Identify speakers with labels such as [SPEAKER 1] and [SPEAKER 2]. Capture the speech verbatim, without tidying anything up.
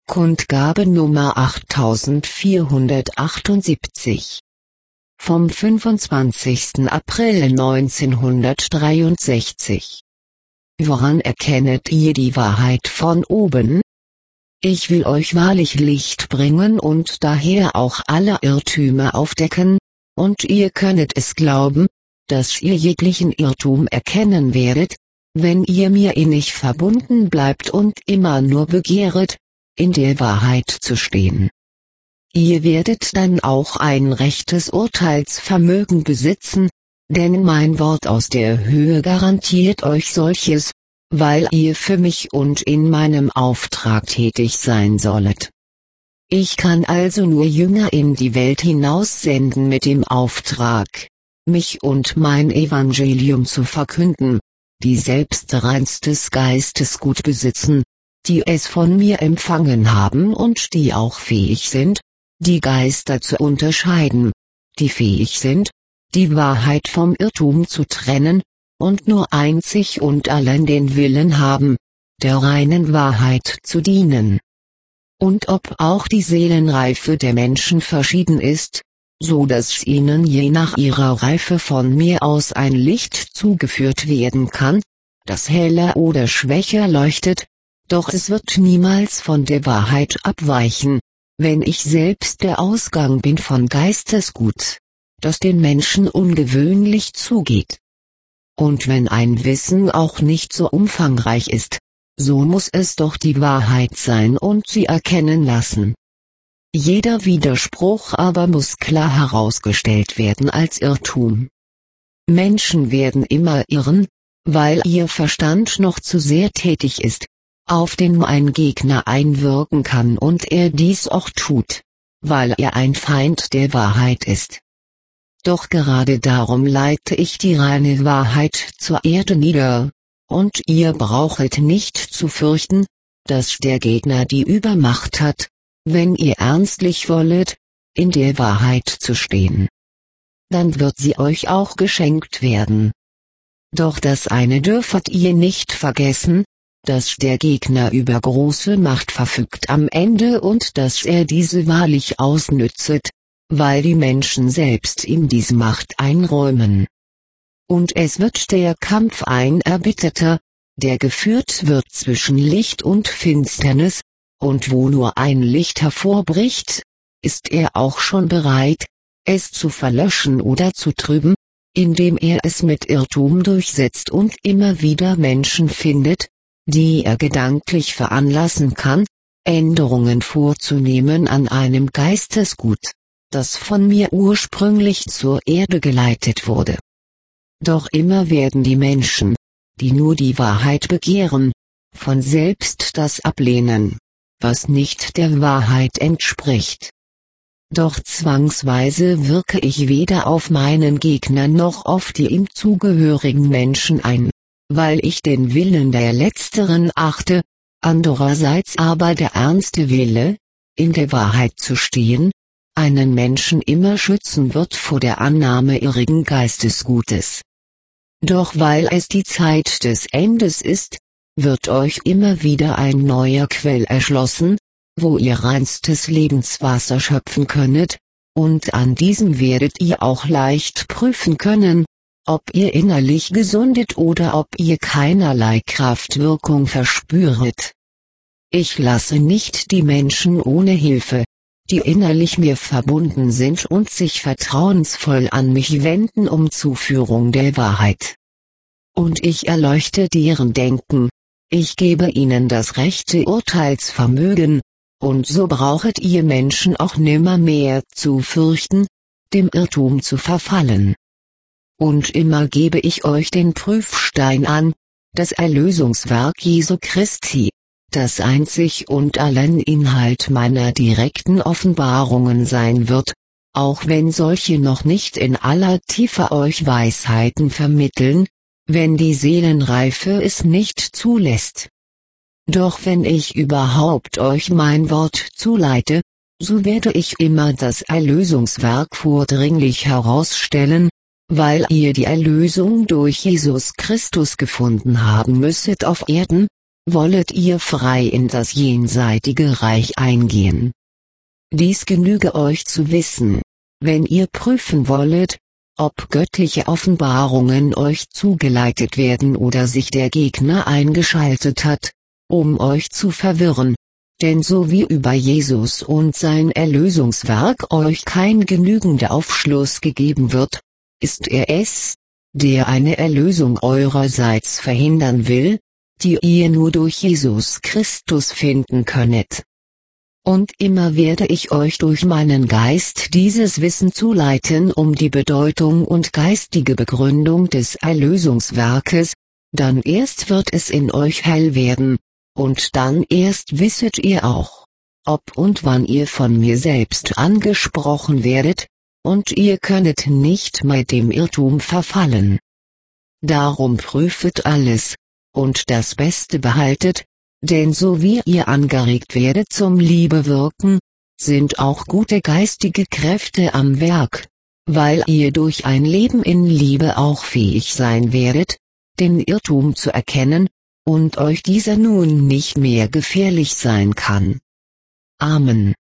[SPEAKER 1] Kundgabe Nummer achttausendvierhundertachtundsiebzig. Vom fünfundzwanzigsten April neunzehnhundertdreiundsechzig. Woran erkennet ihr die Wahrheit von oben? Ich will euch wahrlich Licht bringen und daher auch alle Irrtümer aufdecken, und ihr könnet es glauben, dass ihr jeglichen Irrtum erkennen werdet, wenn ihr mir innig verbunden bleibt und immer nur begehret, in der Wahrheit zu stehen. Ihr werdet dann auch ein rechtes Urteilsvermögen besitzen, denn mein Wort aus der Höhe garantiert euch solches, weil ihr für mich und in meinem Auftrag tätig sein sollet. Ich kann also nur Jünger in die Welt hinaussenden mit dem Auftrag, mich und mein Evangelium zu verkünden, die selbst reinstes Geistesgut besitzen, die es von mir empfangen haben und die auch fähig sind, die Geister zu unterscheiden, die fähig sind, die Wahrheit vom Irrtum zu trennen, und nur einzig und allein den Willen haben, der reinen Wahrheit zu dienen. Und ob auch die Seelenreife der Menschen verschieden ist, so dass ihnen je nach ihrer Reife von mir aus ein Licht zugeführt werden kann, das heller oder schwächer leuchtet, doch es wird niemals von der Wahrheit abweichen, wenn ich selbst der Ausgang bin von Geistesgut, das den Menschen ungewöhnlich zugeht. Und wenn ein Wissen auch nicht so umfangreich ist, so muss es doch die Wahrheit sein und sie erkennen lassen. Jeder Widerspruch aber muss klar herausgestellt werden als Irrtum. Menschen werden immer irren, weil ihr Verstand noch zu sehr tätig ist, auf den ein Gegner einwirken kann und er dies auch tut, weil er ein Feind der Wahrheit ist. Doch gerade darum leite ich die reine Wahrheit zur Erde nieder, und ihr brauchet nicht zu fürchten, dass der Gegner die Übermacht hat, wenn ihr ernstlich wollet, in der Wahrheit zu stehen. Dann wird sie euch auch geschenkt werden. Doch das eine dürfet ihr nicht vergessen, dass der Gegner über große Macht verfügt am Ende und dass er diese wahrlich ausnützet, weil die Menschen selbst ihm diese Macht einräumen. Und es wird der Kampf ein erbitterter, der geführt wird zwischen Licht und Finsternis, und wo nur ein Licht hervorbricht, ist er auch schon bereit, es zu verlöschen oder zu trüben, indem er es mit Irrtum durchsetzt und immer wieder Menschen findet, die er gedanklich veranlassen kann, Änderungen vorzunehmen an einem Geistesgut, das von mir ursprünglich zur Erde geleitet wurde. Doch immer werden die Menschen, die nur die Wahrheit begehren, von selbst das ablehnen, was nicht der Wahrheit entspricht. Doch zwangsweise wirke ich weder auf meinen Gegner noch auf die ihm zugehörigen Menschen ein, weil ich den Willen der Letzteren achte, andererseits aber der ernste Wille, in der Wahrheit zu stehen, einen Menschen immer schützen wird vor der Annahme irrigen Geistesgutes. Doch weil es die Zeit des Endes ist, wird euch immer wieder ein neuer Quell erschlossen, wo ihr reinstes Lebenswasser schöpfen könnet, und an diesem werdet ihr auch leicht prüfen können, ob ihr innerlich gesundet oder ob ihr keinerlei Kraftwirkung verspüret. Ich lasse nicht die Menschen ohne Hilfe, die innerlich mir verbunden sind und sich vertrauensvoll an mich wenden um Zuführung der Wahrheit. Und ich erleuchte deren Denken, ich gebe ihnen das rechte Urteilsvermögen, und so brauchet ihr Menschen auch nimmermehr zu fürchten, dem Irrtum zu verfallen. Und immer gebe ich euch den Prüfstein an, das Erlösungswerk Jesu Christi, das einzig und allein Inhalt meiner direkten Offenbarungen sein wird, auch wenn solche noch nicht in aller Tiefe euch Weisheiten vermitteln, wenn die Seelenreife es nicht zulässt. Doch wenn ich überhaupt euch mein Wort zuleite, so werde ich immer das Erlösungswerk vordringlich herausstellen, weil ihr die Erlösung durch Jesus Christus gefunden haben müsset auf Erden, wollet ihr frei in das jenseitige Reich eingehen. Dies genüge euch zu wissen, wenn ihr prüfen wollet, ob göttliche Offenbarungen euch zugeleitet werden oder sich der Gegner eingeschaltet hat, um euch zu verwirren, denn so wie über Jesus und sein Erlösungswerk euch kein genügender Aufschluss gegeben wird, ist er es, der eine Erlösung eurerseits verhindern will, die ihr nur durch Jesus Christus finden könnet. Und immer werde ich euch durch meinen Geist dieses Wissen zuleiten um die Bedeutung und geistige Begründung des Erlösungswerkes, dann erst wird es in euch hell werden, und dann erst wisset ihr auch, ob und wann ihr von mir selbst angesprochen werdet, und ihr könnet nicht mehr dem Irrtum verfallen. Darum prüfet alles, und das Beste behaltet, denn so wie ihr angeregt werdet zum Liebewirken, sind auch gute geistige Kräfte am Werk, weil ihr durch ein Leben in Liebe auch fähig sein werdet, den Irrtum zu erkennen, und euch dieser nun nicht mehr gefährlich sein kann. Amen.